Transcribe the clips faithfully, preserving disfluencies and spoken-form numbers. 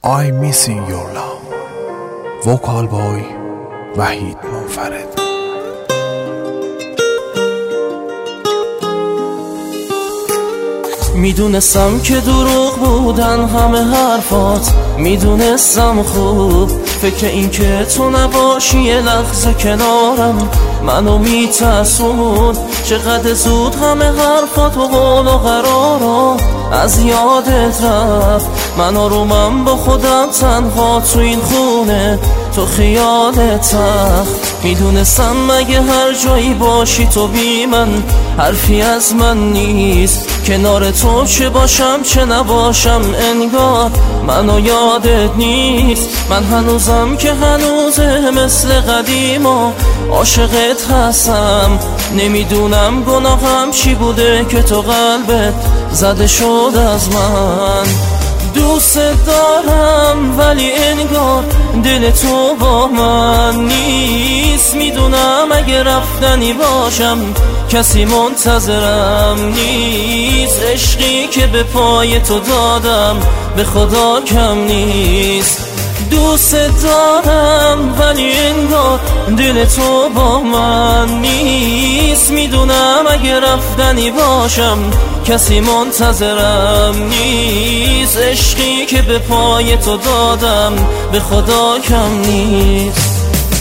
I missing your love. Vocal boy وحید منفرد. میدونستم که دروغ بودن همه حرفات، میدونستم خوب فکر این که تو نباشی یه لحظه کنارم منو میترسون. چقدر زود همه حرفات و قول و قرارا از یادت رفت. من آرومم با خودم تنها تو این خونه، تو خیالت تخت. میدونستم مگه هر جایی باشی تو بی من حرفی از من نیست. کنار تو چه باشم چه نباشم انگار منو یادت نیست. من هنوزم که هنوزه مثل قدیما عاشقت هستم. نمیدونم گناهم چی بوده که تو قلبت زده شد از من. دوست دارم ولی انگار دل تو با من نیست. میدونم اگه رفتنی باشم کسی منتظرم نیست. عشقی که به پای تو دادم به خدا کم نیست. دوست دارم ولی انگار دل تو با من نیست. میدونم اگه رفتنی باشم کسی منتظرم نیست. عشقی که به پای تو دادم به خدا کم نیست.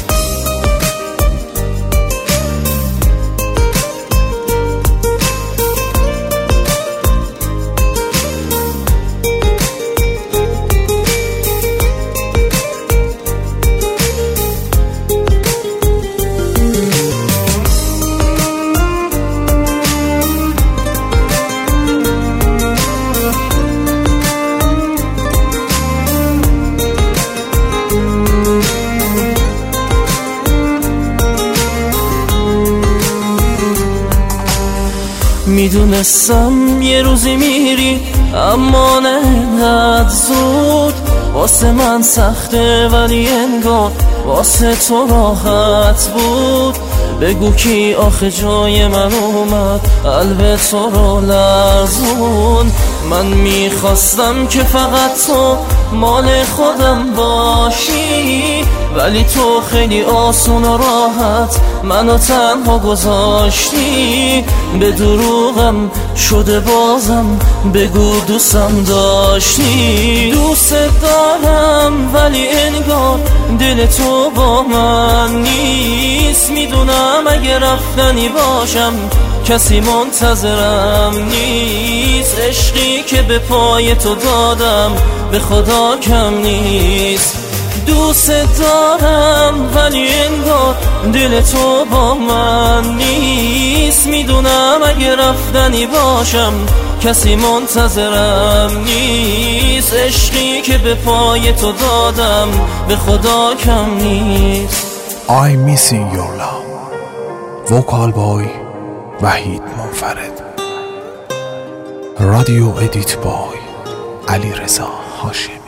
میدونستم یه روزی میری اما نه اینقدر زود. واسه من سخته ولی انگار واسه تو راحت بود. بگو کی آخه جای من اومد قلب تو رو لرزون. من میخواستم که فقط تو مال خودم باشی ولی تو خیلی آسون و راحت منو تنها گذاشتی. به دروغم شده بازم بگو دوستم داشتی. دوست دارم ولی انگار دل تو با من نیست. میدونم اگه رفتنی باشم کسی منتظرم نیست. عشقی که به پای تو دادم به خدا کم نیست. دوست دارم ولی انگار دل تو با من نیست. میدونم اگه رفتنی باشم کسی منتظرم نیست. عشقی که به پای تو دادم به خدا کم نیست. I missing your love. Vocal boy وحید منفرد. رادیو ادیت بای علیرضا هاشمی.